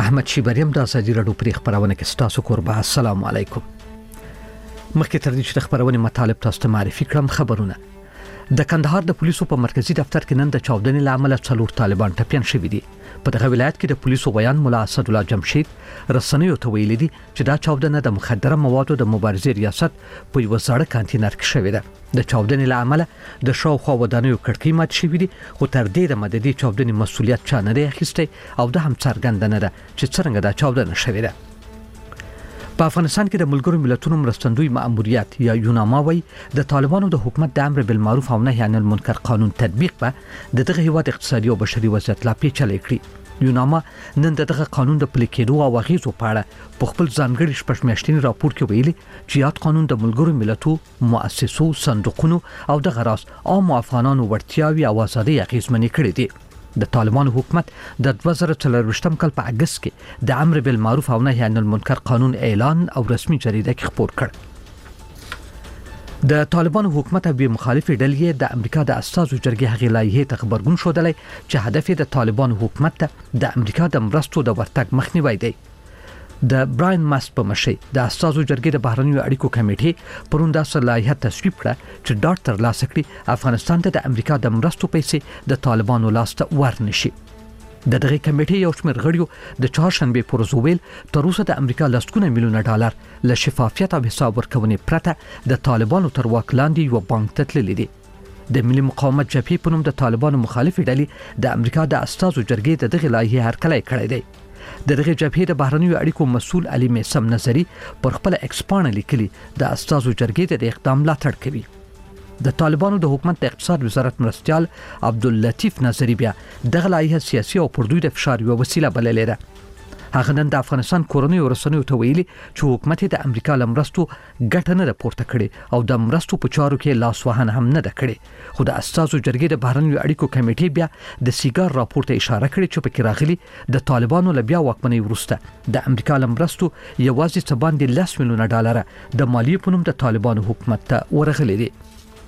احمد شیبریم د ازادي رادیو پر خبرونه کې ستاسو قربا. السلام علیکم. مخکې تر دې چې خبرونه مطالب تاسو ته معرفي کړم، خبرونه د کندهار د پولیسو په مرکزی دفتر کې نن د چاودنې لامل 4 طالبان ټپيان شوي دي. په دغه ولایت کې د پولیسو بیان مولا اسد الله جمشید رسنیو ته ویلي دي چې دا چاودنه د مخدره موادو د مبارزې ریاست په یو ځړ کانتینر کې شوې ده. د چاودنې لامل د شاوخوا ودانیو کړکۍ مات شوې دي، خو تر دې د مددي چاودنې مسولیت چا نه دی اخیستی او د هم څرګنده نه ده چې څنګه دا چاودنه شوې ده. په افغانستان کې د ملګرو ملتونو مرستندوی مأموریت یا یوناما وای د طالبانو د حکومت د امر بالمعروف او نهي عن المنکر قانون تطبیق به دغه هیواد اقتصادي او بشري وضعیت لا پیچلې کړی. یوناما نن دغه قانون د پلي کېدو او غیزو په اړه په خپل ځانګړي شپږمیاشتني راپور کې ویلي چې یاد قانون د ملګرو ملتونو مؤسسو صندوقونو او د غراس عام افغانانو ورتیاوي او ازادي اغیزمنې کړې دي. د طالبانو حکومت د 2024 کال په اگست کې د امر بالمعروف او نهي عن المنکر قانون اعلان او رسمي جریده کې خپور کړ. د طالبانو حکومت او مخالف ډلې د امریکا د اساسو جرګې هغې لایحې ته خبرګون شودلې چې هدف د طالبانو حکومت ته د امریکا د مرستو د ورتګ مخنیوي دی. د براین ماسک په مشرۍ د اساسو جرګې د بهرنیو اړیکو کمیټې پرون د لایحه تصویب کړه چې ډاټ تر لاسه کړي افغانستان ته د امریکا د مرستو پیسې د طالبانو لاس ته ورنشي. د دغه کمیټې یو شمېر غړیو د چهارشنبه پر ورځ ویل تر اوسه د امریکا لسګونه میلیونه ډالر له شفافیت او حساب ورکونې پرته د طالبانو تر واک لاندې یو بانک ته تللي دي. د ملي مقاومت جبهې په نوم د طالبانو مخالف ډلې د امریکا د اساسو جرګې د دغه لایحې هرکلی کړی دی. د دغه جبهې د بهرنیو اړیکو مسؤل علي میسم نظری پر خپل ایکس پاڼه لیکلي د اساسو جرګې د اقدام ملاتړ کوي. د طالبانو د حکومت د اقتصاد وزارت مرستيال عبداللطیف نظری بیا دغه لایحه سیاسي او پر دوی د فشار یو وسیله بللې ده. هغه نن د افغانستان کورنۍ رسنیو ته ویلي چې حکومت د امریکا لمرستو ګټه نه پورته کړي او د مرستو په چارو کې لاس وهنه هم نه کړي. خو د اساسو جرګې د بهرنیو اړیکو کمیټې بیا د سیګار راپور ته اشاره کړې چې په کې راغلي د طالبانو له بیا واکمنۍ وروسته د امریکا لمرستو یوازې څه باندې 10 میلیونه ډالر د مالیې په نوم د طالبانو حکومت ته ورغلي دي.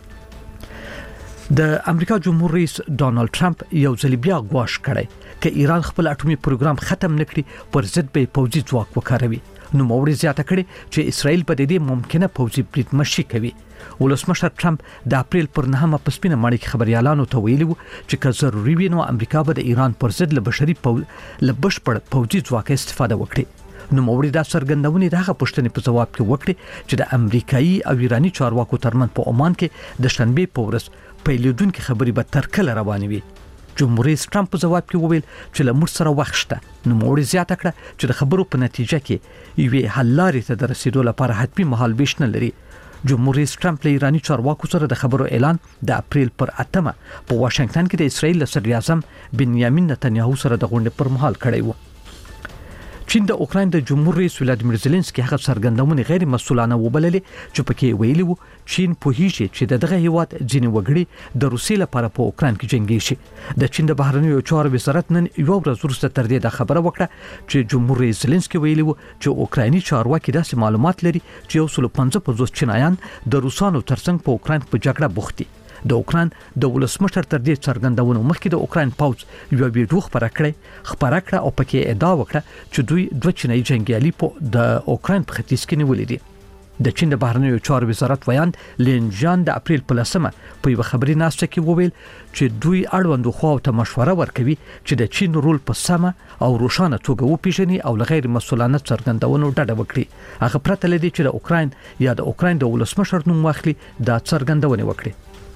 د امریکا جمهور رئیس ډانلډ ټرمپ یو ځل بیا غواړي کړي چې ایران خپل اټومي پروګرام ختم نکړي پر ضد به پوځي ځواک وکاروي. نو موري زیاته کړي چې اسرائیل په دې ممکنه پوځي برید مشي کوي. ولسمشر ټرمپ د اپریل پر 9 په سپینه ماڼۍ کې خبريالانو ته ویلي و چې که ضروري وي نو امریکا به د ایران پر ضد له بشپړ پوځي ځواک استفاده وکړي. نو موري دا څرګندونې دغه پوښتنې په جواب کې وکړي چې د امریکایي او ایراني چارواکو ترمن په عمان کې د شنبه په ورځ پیلودونکو خبرې به تر کله روانې وي. جمهور رئیس ټرمپ په جواب کې وویل چې له موږ سره وخت شته. نو موري زیاته کړه چې د خبرو په نتیجه کې یوې حل لارې ته د رسیدو لپاره حتمي مهال بیش نه لري. جمهور رئیس ټرمپ له ایراني چارواکو سره د خبرو اعلان د اپریل پر 8 په واشنگټن کې د اسرائیل صدر اعظم بنیامین نتنیاهو سره د غونډې پر مهال کړی و. چین د اوکراین د جمهور رئیس ولادیمیر زيلنسکي هغه څرګندونه غیر مسؤلانه وبللې چې پکې ویلي وو چین په هیڅ چې دغه هیواد ځینې وګړي د روسي لپاره په اوکراین کې جنگي شي. د چین د بهرنیو چارو وزارت نن یو ورځ وروسته تر دې د خبره وکړه چې جمهور رئیس زيلنسکي ویلي وو چې اوکرایني چارواکي داسې معلومات لري چې 155 چینایان د روسانو ترڅنګ په اوکراین په جګړه بوخت دي. د اوکراین د ولسمشر تر دې څرګندونه مخکې د اوکراین پوځ یو ویډیو خبره کړه او پکې ادعا وکړه چې دوی 2 چینایي جنگیالي په د اوکراین په ختیځ کې نیولې دي. د چین د بهرنیو چارو وزارت ویاند لین جان د اپریل په 10 په یو خبري ناسته کې وویل چې دوی اړوند خو ته مشوره ورکوي چې د چین رول په سمه او روښانه توګه وپیژني او غیر مسؤلانه څرګندونو ډډه وکړي. هغه پرته لدی چې د اوکراین یا د اوکراین د ولسمشر نوم واخلي دا څرګندونه وکړي.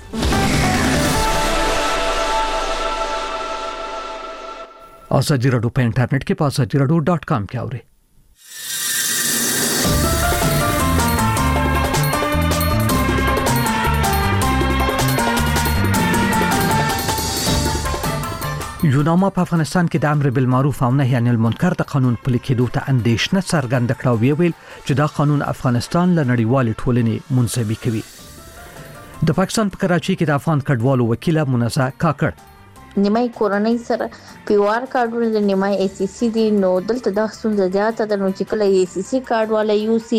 ازادي رادیو په انټرنیټ کې په azadieradio.com کې اورئ. یوناما په افغانستان کې د امر بالمعروف او نهي عن المنکر د قانون پلي کېدو ته اندېښنه څرګنده کړه او ویل چې دا قانون افغانستان له نړیوالې ټولنې منځوي کوي. د پاکستان په کراچۍ کې د افغان کډوالو وکیله منزه کاکړ نیمای کورنۍ سره پیوار کارډونه د نیمای ای سی سی دی نو دلته د ستونزه زیاته د نو چې کله ای سی سی کارډ والا یو سی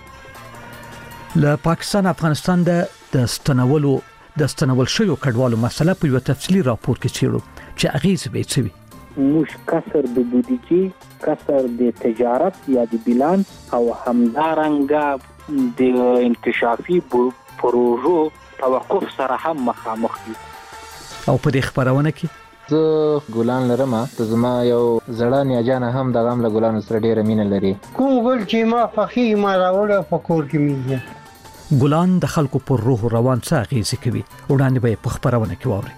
له پاکستان افغانستان د ستنول شویو کډوالو مسله په یو تفصیلی راپور کې چیرو چې اغیز به چوي موږ کسر د بودیجې، کسر د تجارت یا د بیلانس او همدارنګه د انکشافي پروژو توقف سره هم مخامخ دي. او په دې خبرونه کې زه ګلان لرم، ته زما یو زړه نیاجانه هم د غم له ګلانو سره ډیره مینه لري. کوم ګل چې ما فخي ما راوړ په کور کې میږي. ګلان د خلکو پر روح روان څه اغیزه کوي، وړاندې به په خبرونه کې واوري.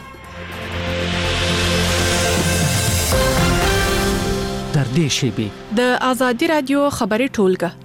تر دې شیبې د آزادي رادیو خبري ټولګه.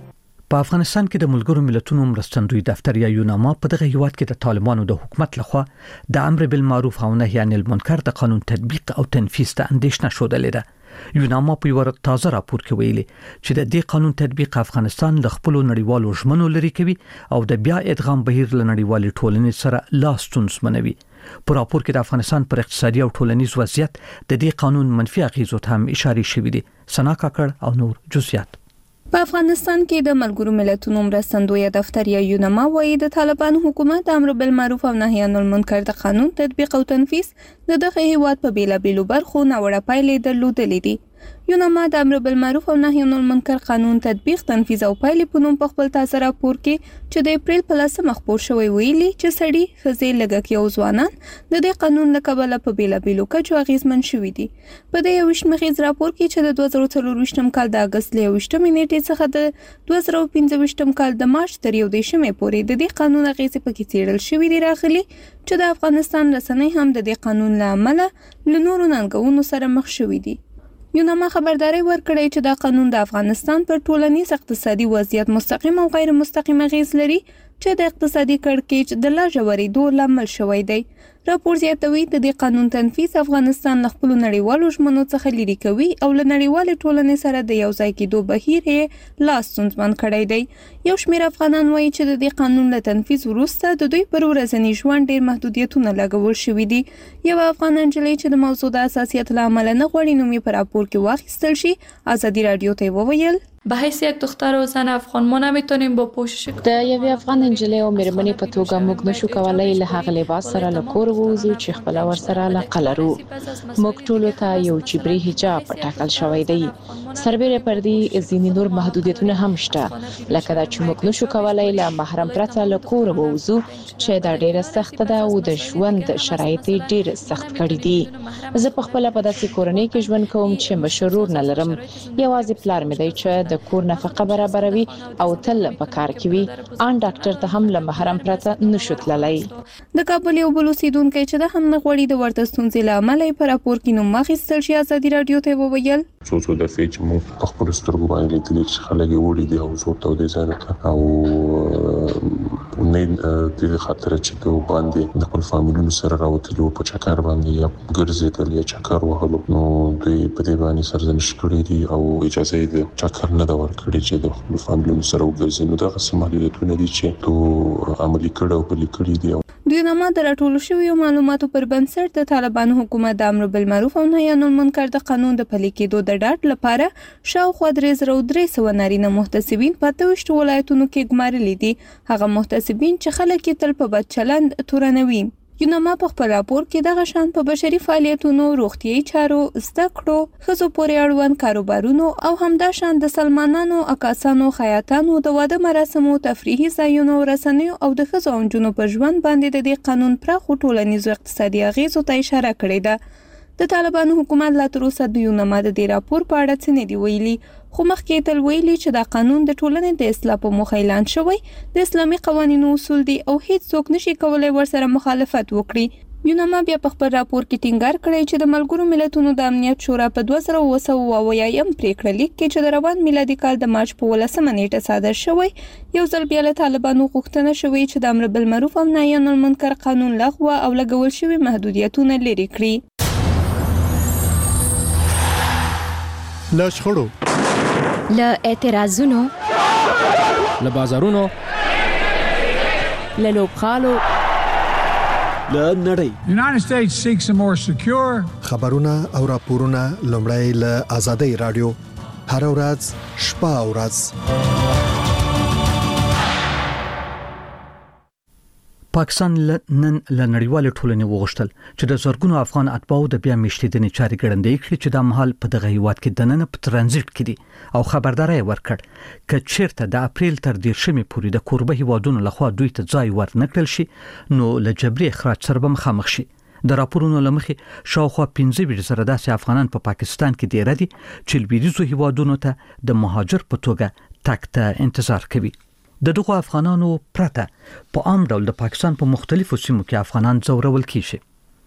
په افغانستان کې د ملګرو ملتونو مرستندوی دفتر یا یوناما په دغه هیواد کې د طالبانو د حکومت لخوا د امر بالمعروف او نهي عن المنکر د قانون تطبیق او تنفيذ ته اندېښنه شودلې ده. یوناما په یو تازه راپور کې ویلي چې د دې قانون تطبیق افغانستان له خپل نړیوالو ژمنو لري کوي او د بیا ادغام بهیر له نړیوالې ټولنې سره لاس تونسمنوي. په راپور کې د افغانستان پر اقتصادي او ټولنیز وضعیت د دې قانون منفي اغیزو ته هم اشاره شوې دي. سنا کاکړ او نور جزئیات. په افغانستان کې د ملګرو ملتونو مرستندوی دفتر یا یوناما وايي د طالبان حکومت امر بالمعروف او نهي عن المنکر د قانون تطبیق او تنفيذ د دغه هیواد په بیلابیلو برخو ناوړه پایلې درلودلې دي. یوناما د امر بالمعروف او نهي عن المنکر قانون تطبیق تنفيذ او پایلې په نوم په خپل تازه راپور کې چې د اپریل په 10 مخبور شوی ویلي چې سړي ښځې لږکي او ځوانان د دې قانون له کبله په بیلابیلو کچو اغیزمن شوي دي. په دې 21 مخیز راپور کې چې د 2024 کال د اگست له 28 نیټې څخه د 2025 کال د مارچ تر 11 پورې د دې قانون اغیزې پکې څیړل شوې دي راغلي چې د افغانستان رسنۍ هم د دې قانون له امله له نورو ننګونو سره مخ شوي دي. یوناما خبرداري ورکړې چې دا قانون د افغانستان پر ټولنیز اقتصادي وضعیت مستقیم او غیر مستقیم اغیز لري چې د اقتصادي کړکېچ د لا ژورېدو لامل شوی دی. راپور زیاتوي د دې قانون تنفيذ افغانستان له خپل نړیوالو ژمنو څخه لري کوي او له نړیوالې ټولنې سره د یو ځای کېدو بهیر یې لاس ستونزمن کړی دی. یو شمېر افغانان وایي چې د دې قانون له تنفيذ وروسته د دوی پر ورځني ژوند ډېر محدودیتونه لګول شوي دي. یو افغان نجلۍ چې د موضوع د حساسیت له امله نه غواړي نوم یې په راپور کې واخیستل شي آزادی رادیو ته وویل به حیث یک دختر و زن افغان ما نمیتونیم با پوشش د یوې افغان نجلۍ او مېرمنې په توګه موږ نشو کولای له هغه لباس سره له کور ووځو چې خپل ورسره علاقه لرو. موږ ټول ته یو جبري حجاب ټاکل شوی دی. سربېره پر دې ځینې نور محدودیتونه هم شته لکه دا چې موږ نشو کولای له محرم پرته له کور ووځو چې دا ډیره سخت ده او د ژوند شرایط ډیر سخت کړي دي. زه په خپل په داسې کورنۍ کې ژوند کوم چې مشرور نه لرم. یوازې پلار مې دی چې د کور نفقه برابروي او تل په کار کې وي. ان ډاکټر ته هم له محرم پرته نشو تللی. د کابل یو بل اوسیدونکو چې د هم نغوړي د ورته ستونزې له امله په راپور کې نوم واخیستل شي آزادي رادیو ته وویل څو دفعې چې موږ په خپل سترګو باندې لیدلې چې خلک یې وړي دي او زور ته د ځان او نه د خاطر چې په باندې د خپل فامیلونو سره راوتلو په چکر باندې یا ګرځېدل یا چکر وهلو نو دوی په دې باندې سرزنش کړی دي او اجازه یې د چکر نه ورکړي چې د خپل فامیلونو سره وګرځي. نو دا سمالیتونه دي چې تو عملي کړه او پلي کړي دي. دوی نامه د راټولو شویو معلوماتو پر بنسټ د طالبانو حکومت د امر بالمعروف او نهي عن المنکر د قانون د پلي کېدو د ډاډ لپاره شاوخوا 300 نارینه محتسبین په 28 ولایتونو کې ګمارلي دي. هغه محتسبین چې خلک تل په بد چلند تورنوي. یوناما په خپل راپور کې دغه شان په بشري فعالیتونو، روغتيایي چارو، زده کړو، ښځو پورې اړوند کاروبارونو او همدا شان د سلمانانو، عکاسانو، خیاطانو، د واده مراسمو، تفریحي ځایونو، رسنیو او د ښځو او نجونو په ژوند باندې د دې قانون پراخو ټولنیزو اقتصادي اغیزو ته اشاره کړې ده. د طالبانو حکومت لا تر اوسه د یوناما د دې راپور په اړه څه نه دی ویلي، خو مخکې تل ویلي چې دا قانون د ټولنې د اصلاح په موخه اعلان شوی د اسلامي قوانینو اصول دي او هیڅ څوک نشي کولای ورسره مخالفت وکړي. یوناما بیا په خپل راپور کې ټینګار کړی چې د ملګرو ملتونو د امنیت شورا په 2028 پریکړه لیک کې چې د روان میلادي کال د مارچ په 18 نیټه صادر شوی یو ځل بیا له طالبانو غوښتنه شوې چې د امر بالمعروف او نهي عن المنکر قانون لغوه او لګول شوی محدودیتونه لرې کړي. له شخړو، له اعتراضونو، له بازارونو، له لوبغالو، له نړۍ. United States seeks a more secure. خبرونه او راپورونه لومړی له آزادۍ رادیو هر ورځ شپه او ورځ. پاکستان نن له نړیوال ټولنې وغوښتل چې د زرګونو افغان اتباعو د بیا میشتېدنې چارې ګړندې کړي چې د مهال په دغه هیواد کې د نن په ترانزیت کې دي او خبرداري ورکړ چې چیرته د اپریل تر 10 پورې د کوربه هیوادونو لخوا دوی ته ځای ورنکړل شي نو له جبري اخراج سره به مخامخ شي. د راپورونو لمخې شاوخوا 15,000 داسې افغانان په پاکستان کې ډیر دي چې لویدیځو هیوادونو ته د مهاجر په توګه تګ ته انتظار کوي. د دغه افغانانو پرته په عام ډول د پاکستان په مختلفو سیمو کې افغانان ځورول کیږي.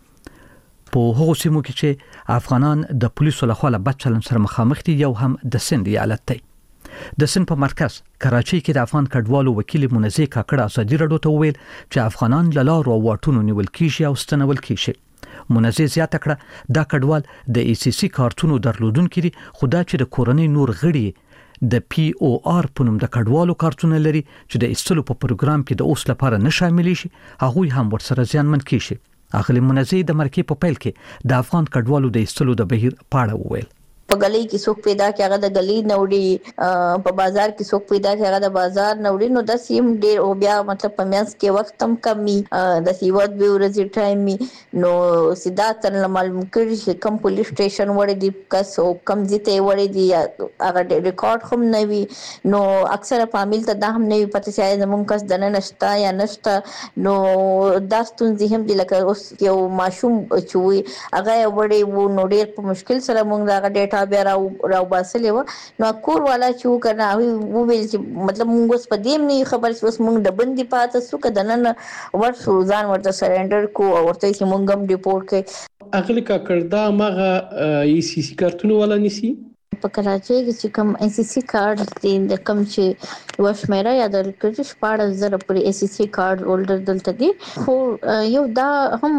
په هغو سیمو کې چې افغانان د پولیسو لخوا له بد چلند سره مخامخ دي یو هم د سند ایالت دی. د سند په مرکز کراچۍ کې د افغان کډوالو وکیل منزه کاکړ ازادي راډیو ته وویل چې افغانان له لارو او واټونو نیول کیږي او ستنول کیږي. منزه زیاته کړه دا کډوال د ای سی سی کارتونو درلودونکو دي خدا چې د کورنۍ نور غړي د پی او آر په نوم د کډوالو کارتونه لري چې د ایستلو په پروګرام کې د اوس لپاره نه شامل شي هغه هم ورسره زیانمن کیږي. اخلي منزه د مرکې په پیل کې د افغان کډوالو د ایستلو د بهیر پاړه وویل. په گلی کې څوک پیدا کې هغه د گلی نوړي په بازار کې څوک پیدا کې هغه د بازار نوړي نو د سیم ډیر او بیا مطلب په میاس کې وخت هم کمی د سیواد به ورځي ټایم نو سیدا تن معلوم کړي چې کم پولیس سټیشن وړي دي کس او کم ځته وړي دي هغه ریکارډ هم نه وي نو اکثره فامیل ته دا هم نه پته چې زموږ کس دنه نشتا یا نشتا نو دا ستونزې هم دي لکه اوس یو ماشوم چوي هغه وړي وو نو ډیر په مشکل سره موږ دا ډیټا بیا راو باسلې و نو کور والا چې کنه او ویل چې مطلب موږ اوس په دې نه خبر چې اوس موږ د بندي پاتې سو کده نن ورسو ځان ورته سرندر کو او ورته چې موږ هم ریپورت کړ. اغلی کا کړدا مغه ای سی سی کارتونه ولا نسی په کراچۍ کې چې کوم ای سی سی کارت دي د کوم چې وشمیره یا د کرکټ 14,000 پر ای سی سی کارت هولډر دلته دي خو یو دا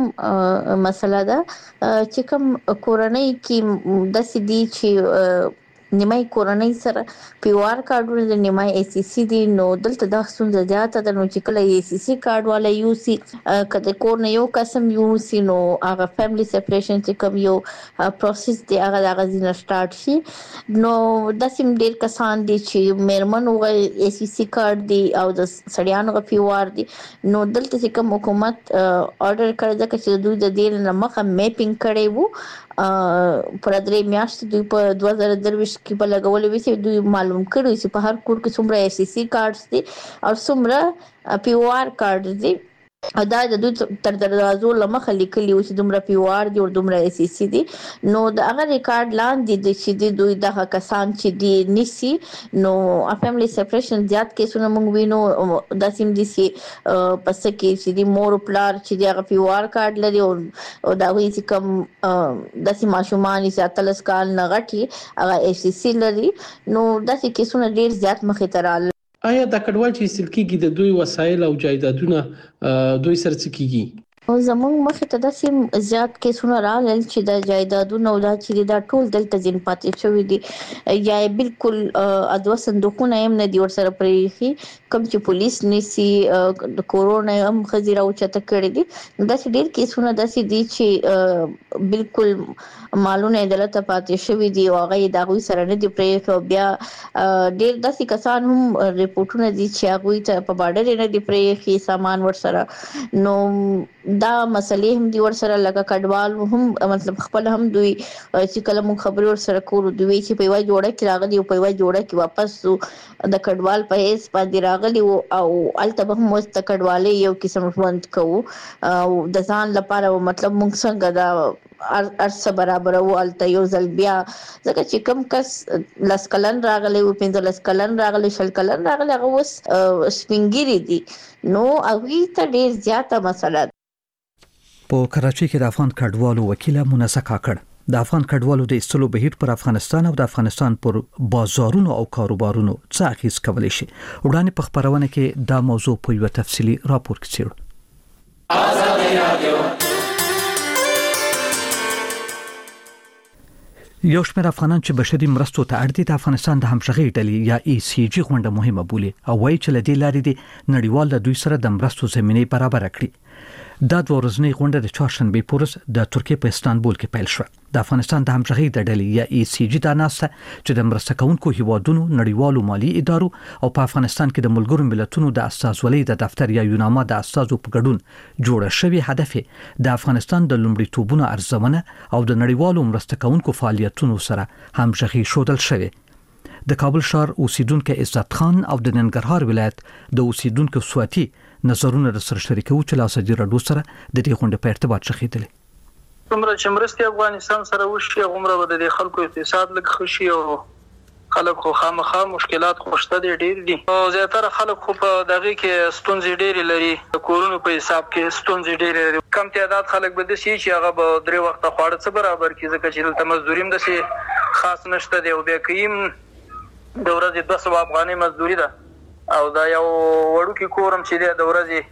هم مسله ده چې کوم کورنۍ کې د سدي چې نیمای کورنۍ سره پی آر کارډونه د نیمای ای سی سی دي نو دلته د څنګه زیاته د نو چې کله ای سی سی کارډ والا یو سی کله کور نه یو قسم یو سی نو هغه فیملی سپریشن چې کوم یو پروسس دی هغه غزینه سٹارټ شي نو د سیم ډیر کسان دي چې میرمن او ای سی سی کارډ دی او د سړیانو پی آر دی نو دلته چې کوم حکومت آرډر کړی دا چې دوی د دې نه مخه میپینګ کړي وو پر درې میاشتې دوی په 2023 کې په لګولې وي چې دوی معلوم کړی چې په هر کور کې څومره ای سی سی کارډز دي او څومره پی او آر کارډز دي او دا د دوی تر دروازو لمخه لیکلي و چې دومره پی او آر دي او دومره ای سی سی دي نو د هغه ریکارډ لاندې د چې دوی دغه کسان چې دي نسی نو فیملی سپریشن زیات کیسونه موږ وینو د سیم دي سي پس کې چې دي مور پلار چې دغه پی او آر کارت لري او دا وی چې کوم د سیم ماشومان چې اتلس کال نه غټي هغه ای سی سی لري نو د سې کیسونه ډیر زیات مخې ته راغلي. آیا د کډوال چې سلکیږي د دوی وسایل او جایدادونه دوی سره څه کیږي؟ او زموږ مخې ته د سیم زیات کیسونه راغلل چې د جایدادونو او دا چې دا ټول دلته ځین پاتې شوی دي یا بالکل ادو صندوقونه هم نه دي ور سره پرېخي کوم چې پولیس نسی د کورونا هم خزیره او چته کړی دي دا چې ډیر کیسونه داسې دي چې بالکل مالونه دلته پاتې شوی دي او هغه د غوي سره نه دي پرېخي بیا ډیر داسې کسان هم ریپورتونه دي چې هغه ته په بارډر نه دي پرېخي سامان ور سره نو دا مسلې هم دی ور سره لکه کډوال هم مطلب خپل هم دوی چې کله مون خبري ور سره کول دوی چې په وای جوړه کې راغلي او په وای جوړه کې واپس د کډوال په هیڅ باندې راغلي او الته هم مست کډوالې یو قسم ژوند کوو او د ځان لپاره مطلب مونږ څنګه دا ارسه برابر او الته یو ځل بیا ځکه چې کم کس لسکلن راغلي او 15 کلن راغلي شل کلن راغلي هغه وس سپینګری دي نو هغه ته ډیر زیاته مسله. په کراچۍ کې د افغان کډوالو وکیل منزه کاکړ د افغان کډوالو د ایستلو بهیر پر افغانستان او د افغانستان پر بازارونو او کاروبارونو څه اغیز کولی شي وړاندې په خبرونه کې دا موضوع په یو تفصیلی راپور کې څېړو. یو شمېر افغانان چې بشري مرستو ته اړ دي د افغانستان د همغږۍ ډلې یا ای سی جی غونډه مهمه بولي او وایي چې لدې لارې د نړیوال د دوی سره د مرستو زمینه برابر کړي. دا د ورځنی غونډه د چهارشنبه پورز د ترکیه په استانبول کې پیل شو. د افغانستان د همغږي د ډلې یا ECG د ناسته چې د مرسته کوونکو هیوادونو نړیوالو مالی ادارو او په افغانستان کې د ملګرو ملتونو د استازولۍ د دفتر یا یوناما د استازو په ګډون جوړه شوې هدف د افغانستان د لومړیتوبونو ارزونه او د نړیوالو مرسته کوونکو فعالیتونو سره همغږي شودل شوې. د کابل ښار اوسیدونکو عزت خان او د ننګرهار ولایت د اوسیدونکو سواتي نظرونه د سره شریکو چې لاسدي راډیو سره د دې غونډې په ارتباط شخیدل. څومره چې مرستې افغانستان سره وشي غومره به د خلکو اقتصاد لږ خشي او خلک خو خامخا مشکلات خوشته دي ډېر دي او زیاتره خلک خو په دغه کې ستونزې ډېرې لري. د کورونو په حساب کې ستونزې ډېرې لري. کم تعداد خلک به د شي چې هغه به 3 وخت خواړه څه برابر کړي ځکه چې دلته مزدوري هم د خاص نشته دی او بیا کیم د ورځې 200 افغانۍ مزدوري ده او دا یو وړوکی کورم چې دی د ورځې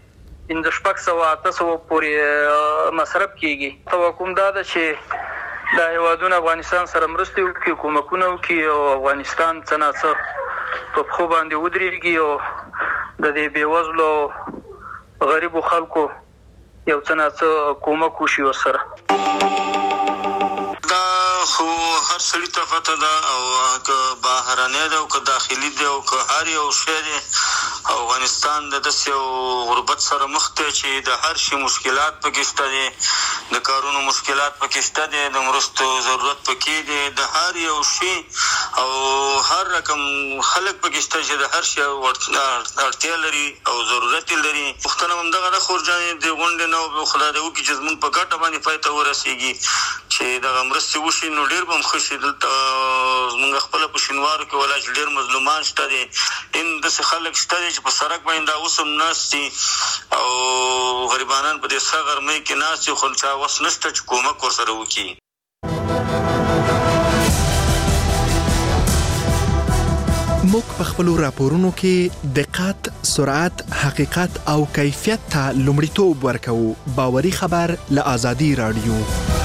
500 پورې مصرف کیږي. توقع دا ده چې د هیوادونو افغانستان سره مرستې وکړي کومکونه وکړي او افغانستان څنګه په خو باندې ودرېږي او د دې بیوزلو غریبو خلکو یو څنګه کومک وشي ورسره. دا خو هر سړی ته پته ده او که بهرانه ده او که داخلي ده او که هر یو شی ده افغانستان د داسې غربت سره مخ دی چې د هر شي مشکلات پکې شته دي د کارونو مشکلات پکې شته دي د مرستو ضرورت پکې دی د هر یو شي او هر رقم خلک پکې شته چې د هر شي اړتیا لري او ضرورت لري. پښتنه هم دغه د خورجانې د غونډې نو خدای دې وکړي چې زموږ په ګټه باندې پای ته ورسېږي چې دغه مرستې وشي نو ډېر به هم ښه شي. دلته زموږ خپله په شینوارو کې ولا چې ډېر مظلومان شته دي ان داسې خلک شته دي چې په سړک باندې دا اوس هم ناست دي او غریبانان په دې سره غرمۍ کې ناست دي خو چا وس نشته چې کومک ورسره وکړي. موږ په خپلو راپورونو کې دقت، سرعت، حقیقت او کیفیت ته لومړیتوب ورکوو. باوري خبر له آزادي راډیو.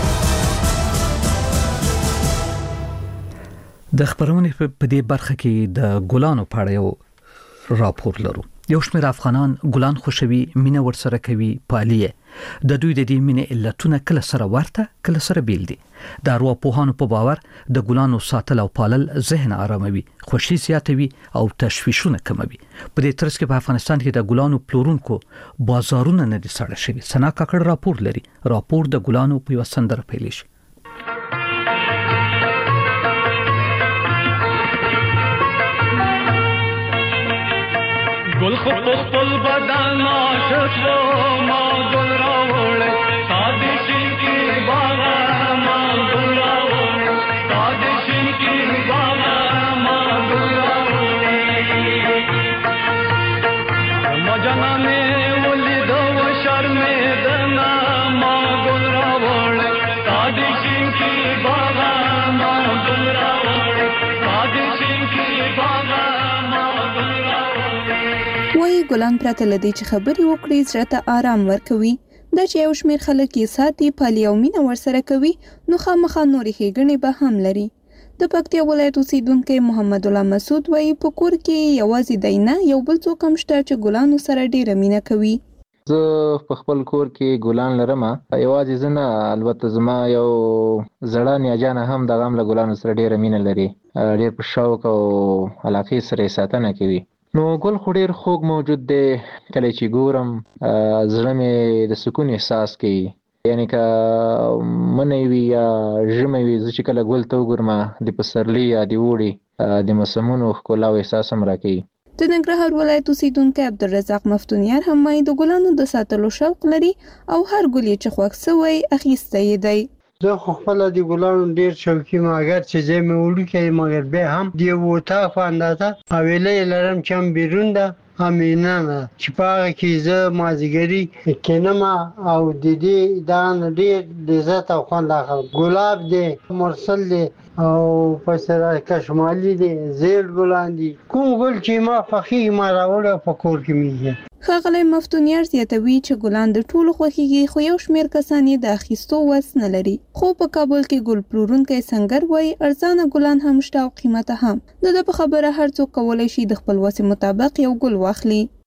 د خبرونې په دې برخه کې د ګلانو په اړه یو راپور لرو. یو شمېر افغانان ګلان خوښوي، مینه ورسره کوي، پالي. د دوی د دې مینې علتونه کله سره ورته کله سره بیل دي. د ارواپوهانو په باور د ګلانو ساتل او پالل ذهن آراموي، خوښي زیاتوي او تشویشونه کموي. په دې ترڅ کې په افغانستان کې د ګلانو پلورونکو بازارونه نه دي ساړه شوي. سنا کاکړ راپور لري. راپور د ګلانو په یو سندره پیل شي. گل خود خپل بدن عاشق ما گل راوړ سادشین کی باغ ما گل راوړ سادشین کی باغ ما گل راوړ مجنا میں ولید و شرمید نا ما گل راوړ سادشین کی باغ ما گل راوړ سادشین کی باغ ما گل وای ګلان پرته لدی چې خبري وکړي زړه ته آرام ورکوي. دا چې یو شمېر خلک یې ساتي، پالي او مینه ورسره کوي نو خامخا نورې ښېګڼې به هم لري. د پکتیا ولایت اوسیدونکی محمد الله مسعود وایي په کور کې یوازې دی نه یو بل څوک هم شته چې ګلانو سره ډېره مینه کوي. زه په خپل کور کې ګلان لرم. یوازې زه نه، البته زما یو زړه نیاجانه هم دغه هم له ګلانو سره ډېره مینه لري. ډېر په شوق او علاقې سره یې ساتنه کوي. نو ګل خو ډېر خوږ موجود دی. کله چې ګورم زړه مې د سکون احساس کوي. یعنی که منی وي یا ژمی وي، زه چې کله ګل ته وګورم د پسرلي یا د اوړي د موسمونو ښکلا او احساس هم راکوي. د ننګرهار ولایت اوسیدونکی عبدالرزاق مفتونیار هم وایي د ګلانو د ساتلو شوق لري او هر ګل یې چې خوښ سوی اخیستی یې دی. زه خو خپله د ګلانو ډېر شوقي یم، اگر چې ځای مې وړوکی یم مګر بیا هم د یو اتاق په اندازه حویله یې لرم چې هم بیرون ده هم نه ده چې په هغه کې زه مازدیګري کینم او د دې دغه نه ډېر لذت او خوند اخلم. ګلاب دی، مرسل دی او په کشمالي دی، زیړ ګلان دي. کوم ګل چې ما خوښېږي ما راوړی او په کور کې مې دی. ښاغلی مفتونیار زیاتوي چې ګلان د ټولو خوښېږي خو یو شمېر کسان یې د اخیستو وس نه لري. خو په کابل کې ګل پلورونکی سنګر وایي ارزانه ګلان هم شته او قیمته هم. د ده په خبره هر څوک کولی شي د خپل وس مطابق یو ګل واخلي.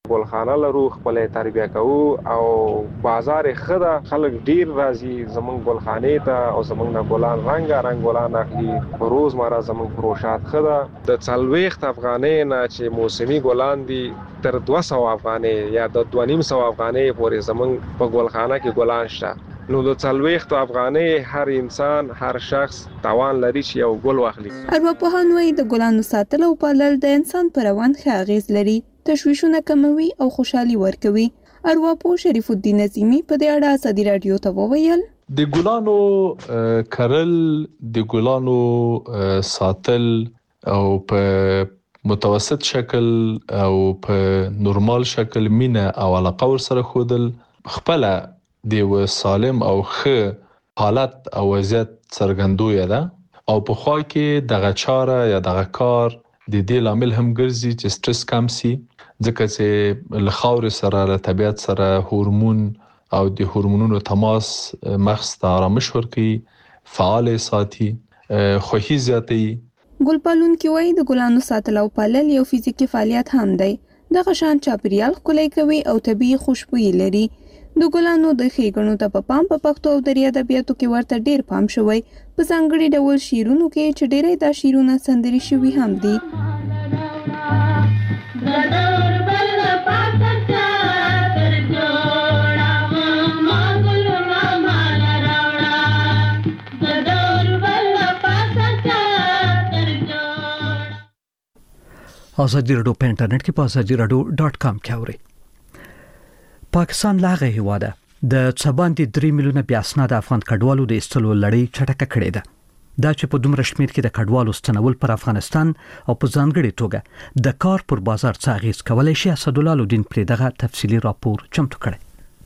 ګلخانه لرو، خپل تربیه کوو او بازار خدا خلک ډیر راځي زمونږ ګلخانه ته او زمونږ ګلان رنگ ګلان اخلي. روز مارا زمونږ پروشات خدا د 40 افغانۍ نه چې موسمي ګلان دي تر 200 افغانۍ یا د 250 افغانۍ پورې زمونږ په ګلخانه کې ګلان شته. نو د 40 افغانۍ هر انسان هر شخص توان لري چې یو ګل واخلي. ارواپوهان وايي د ګلانو ساتل او پالل د انسان پر روان ښه اغیز لري، تشویشونه کموي او خوشحالي ورکوي. ارواپوه شریف الدین نظیمی په دې اړه ازادي رادیو ته وویل د ګلانو کرل، د ګلانو ساتل او په متوسط شکل او په نورمال شکل مینه او علاقه ور سره خودل خپل د یو سالم او ښه حالت او وضعیت څرګندوي ده او په خوا کې دغه چاره یا دغه کار د دې لامل هم ګرځي چې سټرس کم سي، ځکه چې له خاورې سره له طبیعت سره هورمون او د هورمونونو تماس مغز ته آرامش ورکوي، فعال ساتي، خوښي زیاتوي. ګل پالونکي وايي د ګلانو ساتل او پالل یو فزیکي فعالیت هم دی. دغه شان چاپیریال ښکلی کوي او طبیعي خوشبويي لري. د ګلانو د ښېګڼو ته په پام په پښتو او دري ادبیاتو کې ورته ډیر پام شوی، په ځانګړي ډول شعرونو کې چې ډېری دا شعرونه سندري شوي هم دي. ازادي رادیو په انټرنیټ کې په azadiradio.com کې اورئ. پاکستان لاغه هواده د څباندې 3 میلیونه بیا اسناد افغان کډوالو د استلو لړۍ چټکه کړې ده. دا چې په دومره شمیر کې د کډوالو ستنول پر افغانستان او په ځانګړي توګه د کار پر بازار څه اغیز کولای شي، اسدالله الدین پر دغه تفصیلی راپور چمتو کړی.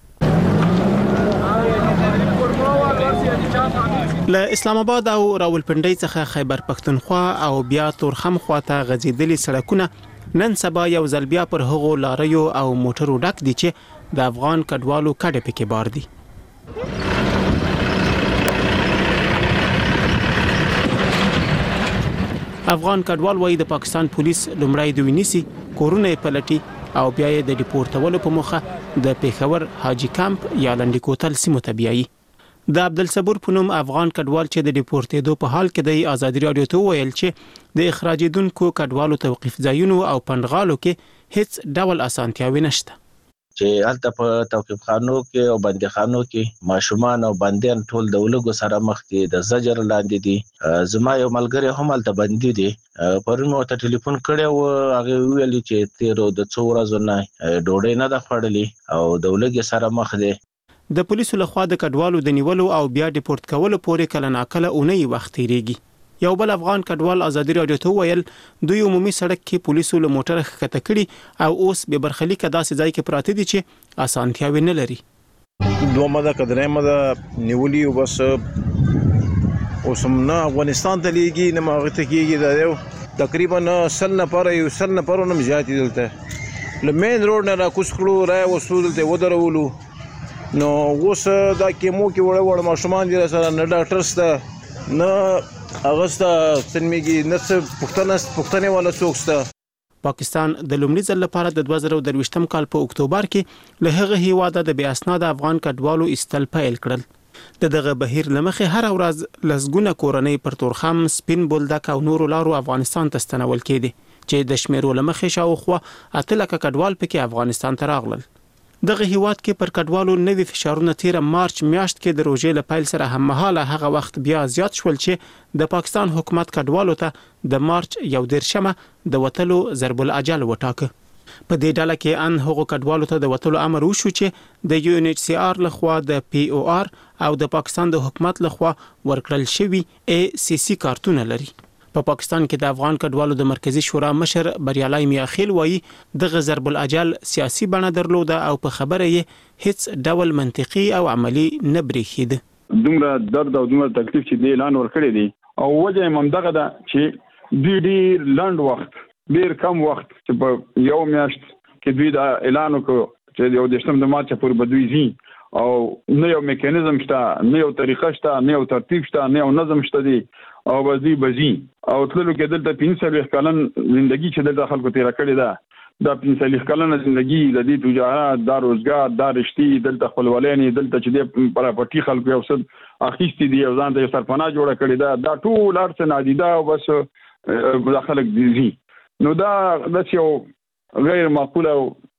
له اسلام آباد او راولپنډۍ څخه خیبر پښتونخوا او بیا تورخم خواته غځېدلي سړکونه نن سبا یو ځل بیا پر هغو لاریو او موټرو ډک دي چې د افغان کډوالو کډې پکې بار دي. افغان کډوال وايي د پاکستان پولیس لومړی دوی نیسي، کورونه یې پلټي او بیا یې د ډیپورټولو په موخه د پیښور حاجی کمپ یا لنډی کوتل سیمو ته بیایي. د عبدالصبور په نوم افغان کډوال چې د ډیپورټېدو په حال کې د ازادي رادیو ته ویل چې د اخراجیدونکو کډوالو توقیف ځایونو او پنډغالو کې هیڅ ډول اسانتیاوي نشته. چې هلته په توقیف خانو کې او بندیخانو کې ماشومان او بندیان ټول د ولګو سره مخ دي، د زجر لاندې دي. زما یو ملګری هم هلته بندي دي. پرون مو ته ټلیفون کړی و، هغه ویل چې تیرو د څو ورځو نه ډوډۍ نه ده خوړلې او د ولګي سره مخ دي. د پولیسو لخوا د کډوالو د نیولو او بیا ډیپورټ کولو پورې کله ناکله اونۍ وخت تیریږي. یو بل افغان کډوال ازادي رادیو ته ویل دوی عمومي سړک کې پولیسو له موټر ښکته کړي او اوس به برخلیک داسې ځای کې پراته دي چې اسانتیاوي نه لري. دومره د قدرېمه د نیولي او بس اوسم نه افغانستان ته لیږي نه ماغته کېږي. دا یو تقریبا سل نفر نه زیات دلته له مین روډ نه راکوس کړو، رای وسول ته ودرولو. نو اوس دا کېمو کې وړ ماشومان دي سره نه ډاکټر سته نه اغستا سنمیږي نه څه پښتنه ولا څوک سته. پاکستان د لومړي ځل لپاره د 2023م کال په اکتوبر کې له هغه هیواده د بیا اسناد افغان کډوالو استل پیل کړل. دغه بهیر لمخه هر ورځ لسګونه کورنۍ پر تورخم، سپین بولدک او نورو لارو افغانستان ته ستنول کېدي چې د شمیرو لمخه شاوخوا 8 لک کډوال پکې افغانستان ته راغلل. دغه هیواد کې پر کډوالو نوي فشارونه تیر مارچ میاشت کې د روزې له پیل سره هم مهاله هغه وخت بیا زیات شول چې د پاکستان حکومت کډوالو ته د مارچ 11 د وټلو ضرب الاجل وټاکه. په دې ډله کې ان هغو کډوالو ته د وټلو امر وشو چې د UNHCR لخوا د POR او د پاکستان د حکومت لخوا ورکړل شوی ACC کارتونه لري. په پاکستان کې د افغان کډوالو د مرکزی شورا مشر بریالای میاخیل وایي د ضرب الاجل سیاسي بڼه درلوده او په خبره یې هیڅ ډول منطقي او عملی نه بریښید. دومره درد او دومره تکلیف چې د اعلان ورکړی دی او وجه هم دغه ده چې ډیر لنډ وخت، ډیر کم وخت چې په یو میاشت کې دوی دا اعلان وکړ چې یو د مارچ پورې به دوی ځي او نه یو میکانیزم شته، نه یو طریقه شته، نه یو ترتیب شته، نه یو نظم شته دی او بزی او تللو کې دلته 300 کلن ژوندۍ چې دلته خلکو تیر کړی ده دا 45 کلنه ژوندۍ د دې تجارت دا روزګار دا رشتي دلته خپلولانې دلته چې د پراپرټي خلکو یو څه اخیستي دي او ځان ته سرپناه جوړه کړې دا ټول ارڅ نادیده او بس خلک دي نو دا د یو غیر معقوله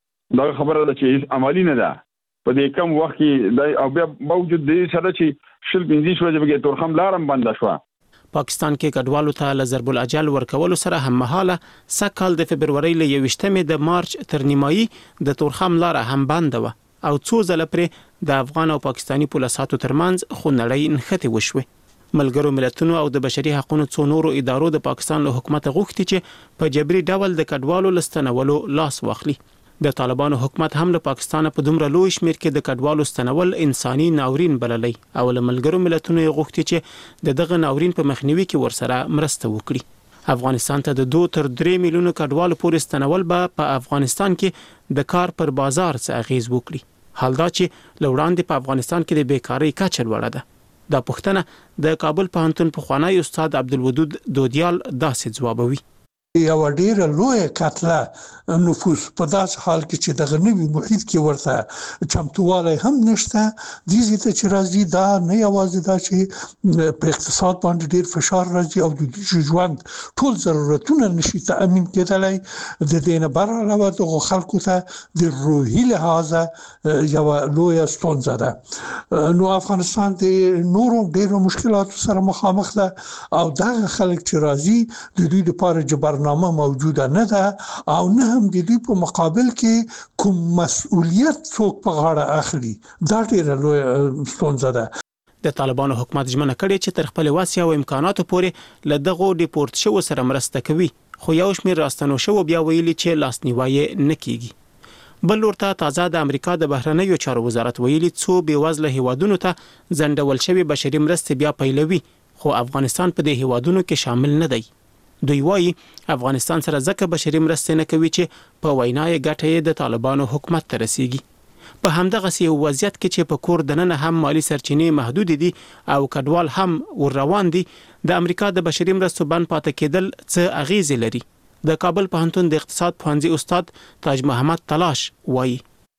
دا خبره ده چې عملی نه ده په دې کم وخت کې او بیا موجود دي سره چې شل بنځي شو چې تورخم لارم بند شو پاکستان کې کډوالو ته ل ضرب الاجل ورکول سره هم مهاله سکهال د فبرवरी ل 21 د مارچ تر نیمایي د تورخم لار هم بند و او څو ځله پر د افغان او پاکستانی پولیساتو ترمنځ خونړی نښتې وشوه ملګرو ملتونو او د بشري حقوقو څو نورو ادارو د پاکستان له حکومت غوښتي چې په جبري ډول د کډوالو لستنولو لاس واخلي د طالبانو حکومت هم له پاکستان په دومره لوی شمیر کې د کډوالو ستنول انساني ناورین بللی او له ملګرو ملتونو غوښتي چې دغه ناورین په مخنیوي کې ورسره مرسته وکړي افغانستان ته د 2 تر 3 میلیونو کډوالو پورې ستنول به په افغانستان کې د کار پر بازار څخه اغیز وکړي حال دا چې لوړاندې په افغانستان کې د بیکاری کچه لوړه ده دا پښتنه د کابل پوهنتون پخوانی استاد عبدالودود دودیال داسې جوابوي یو ډیره لوی کتله نفوس په داسې حال کې چې دغه نوي محیط کې ورته چمتوالی هم نشته د دې ته چې راځي دا نه یوازې دا چې په اقتصاد باندې ډیر فشار راځي او د ژوند ټول ضرورتونه نشي تامین کېدلای د دې نه بر علاوه د خلکو ته د روحي لحاظ یو لوی ستونزه ده نو افغانستان د نورو ډیرو مشکلاتو سره مخامخ ده او دغه خلک چې راځي د دوی لپاره جبر نامه موجوده نه ده او نه هم د دوی په مقابل کې کوم مسؤلیت څوک په غاړه اخلي دا ډیره لوی ستونزه ده د طالبانو حکومت ژمنه کړې چې تر خپل واسع او امکاناتو پورې له دغه ډیپورت شو سره مرسته کوي خو یو شمېر راستنو شو بیا ویلي چې لاسنیوي نه کیږي بل ورته تازه د امریکا د بهرنیو چارو وزارت ویلي څو بیوزله هیوادونو ته ځنډول شوی بشري مرستې بیا پیلوي خو افغانستان په دې هیوادونو کې شامل نه دی دوی وايي افغانستان سره ځکه بشري مرستې نه کوي چې په وینای ګټې د طالبانو حکومت ته رسیږي په همدغه سی وضعیت کې چې په کور دننه هم مالی سرچینې محدود دي او کډوال هم ور روان دي د امریکا د بشري مرستو بند پاتې کېدل څه اغیز لري د کابل پوهنتون د اقتصاد پوهنځي استاد تاج محمد تلاش وايي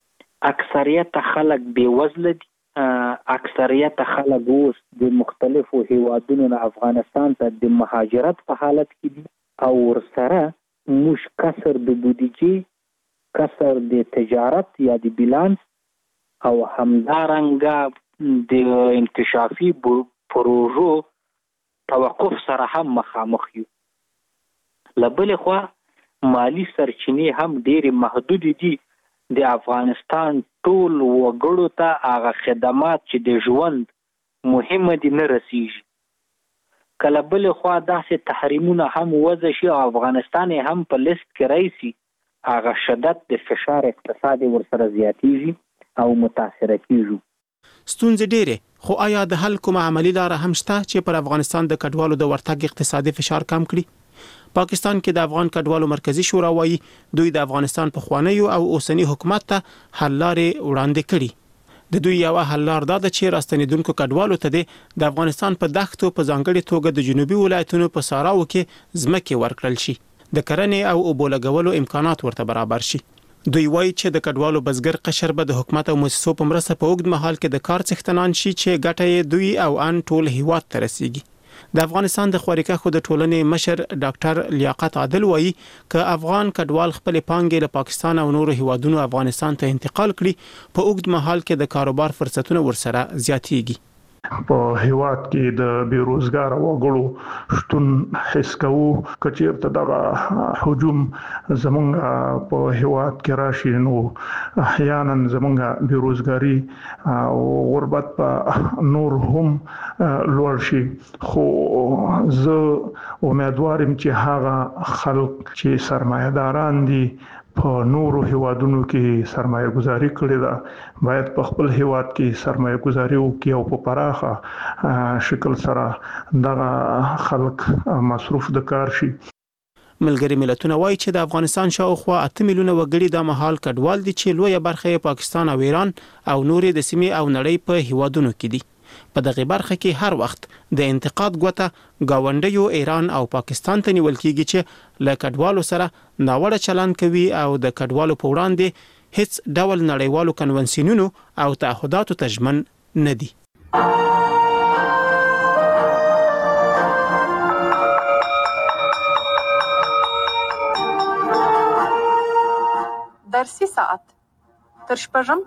اکثریت خلک بیوزله دي اکثریت خلک اوس د مختلفو هیوادونو نه افغانستان ته د مهاجرت په حالت کې دي او ورسره موږ کسر د بودیجې کسر د تجارت یا د بیلانس او همدارنګه د انکشافي پروژو توقف سره هم مخامخ یو لبل خو مالی سرچینې هم ډېر محدود دي د افغانستان ټول وګړو ته هغه خدمات چې د ژوند مهمه دي نه رسیږي کله بل خو داسې تحریمونه هم وضع شي او افغانستان هم په لیست کې راځي هغه شدت د فشار اقتصادي ورسره زیاتیږي او متاثر کیږي ستونزې ډېرې خو آیا د حل کومه عملی لار هم شته چې پر افغانستان د کډوالو د ورتګ اقتصادي فشار کم کړي پاکستان کې د افغان کډوالو مرکزی شورا وايي دوی د افغانستان په خوانیو او اوسنی حکومت ته حل لارې وړاندې کړي د دوی یو حل لار دا د چې راستنیدونکو کډوالو ته د افغانستان په دښتو په ځانګړي توګه د جنوبي ولایتونو په صحراو کې ځمکې ورکړل شي د کرنې او اوبو لګولو امکانات ورته برابر شي دوی وایي چې د کډوالو بزګر قشر به د حکومت او مؤسسو په مرسته په اوږد مهال کې د کار څښتنان شي چې ګټه دوی او ان ټول هیواد ته رسیږي د افغانستان د خوارکه د ټولنې مشر ډاکټر لیاقت عادل وایي ک افغان کډوال خپل پانګې له پاکستان او نورو هیوادونو افغانستان ته انتقال کړي په اوږد مهال کې د کاروبار فرصتونه ورسره زیاتېږي په هیواد کې د بیروزګار وګړو شتون حس کوو کچیرته دغه هجوم زمونږ په هیواد کې راشي نو احیانا زمونږ بیروزګاری او غربت په نور هم لوړ شي خو زه امیدوارم چې هغه خلک چې سرمایه‌داران دي په نورو هیوادونو کې سرمایه گذاری کړې ده باید په خپل هیواد کې سرمایه گذاری وکړي او په پراخه شکل سره دغه خلک مصروف د کار شي ملګری ملتونه وایي چې د افغانستان شاوخوا 8 میلیونه وګړي د محل کډوال دي چې لویه برخه پاکستان او ایران او نورې د سیمې او نړۍ په هیوادونو کې دي په دغه برخه کې هر وخت د انتقاد غوته گاونډیو ایران او پاکستان ته نیول کیږي چې له کډوالو سره ناوړه چلند کوي او د کډوالو په وړاندې هیڅ ډول نړیوالو کنونسیونونو او تعهداتو ته ژمن نه دي. درسي ساعت تر شپږم